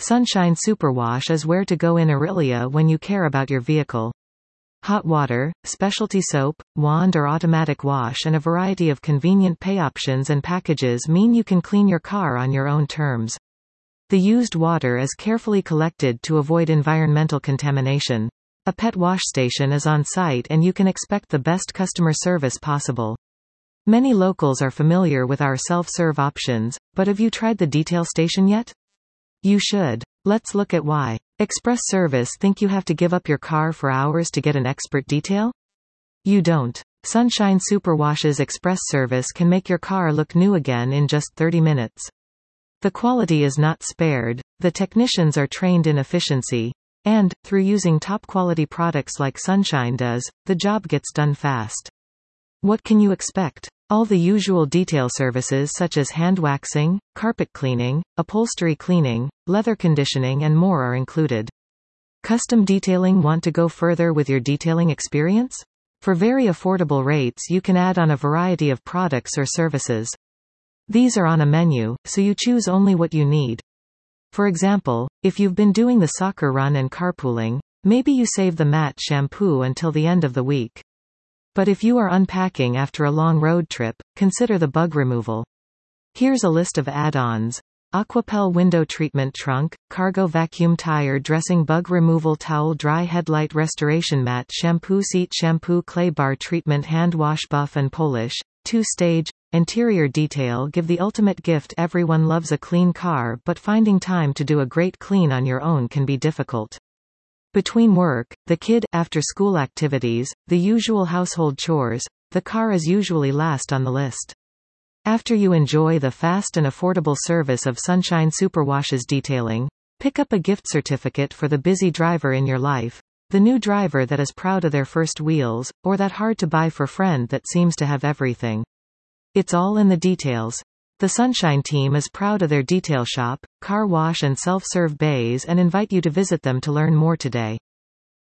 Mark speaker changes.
Speaker 1: Sunshine Superwash is where to go in Aurelia when you care about your vehicle. Hot water, specialty soap, wand or automatic wash and a variety of convenient pay options and packages mean you can clean your car on your own terms. The used water is carefully collected to avoid environmental contamination. A pet wash station is on site and you can expect the best customer service possible. Many locals are familiar with our self-serve options, but have you tried the detail station yet? You should. Let's look at why. Express Service think you have to give up your car for hours to get an expert detail? You don't. Sunshine Superwash's Express Service can make your car look new again in just 30 minutes. The quality is not spared, the technicians are trained in efficiency, and, through using top-quality products like Sunshine does, the job gets done fast. What can you expect? All the usual detail services such as hand waxing, carpet cleaning, upholstery cleaning, leather conditioning and more are included. Custom detailing. Want to go further with your detailing experience? For very affordable rates you can add on a variety of products or services. These are on a menu, so you choose only what you need. For example, if you've been doing the soccer run and carpooling, maybe you save the matte shampoo until the end of the week. But if you are unpacking after a long road trip, consider the bug removal. Here's a list of add-ons. Aquapel window treatment trunk, cargo vacuum tire dressing bug removal towel dry headlight restoration mat shampoo seat shampoo clay bar treatment hand wash buff and polish, 2-stage, interior detail. Give the ultimate gift. Everyone loves a clean car, but finding time to do a great clean on your own can be difficult. Between work, the kid, after-school activities, the usual household chores, the car is usually last on the list. After you enjoy the fast and affordable service of Sunshine Superwash's detailing, pick up a gift certificate for the busy driver in your life, the new driver that is proud of their first wheels, or that hard-to-buy-for friend that seems to have everything. It's all in the details. The Sunshine team is proud of their detail shop, car wash and self-serve bays and invite you to visit them to learn more today.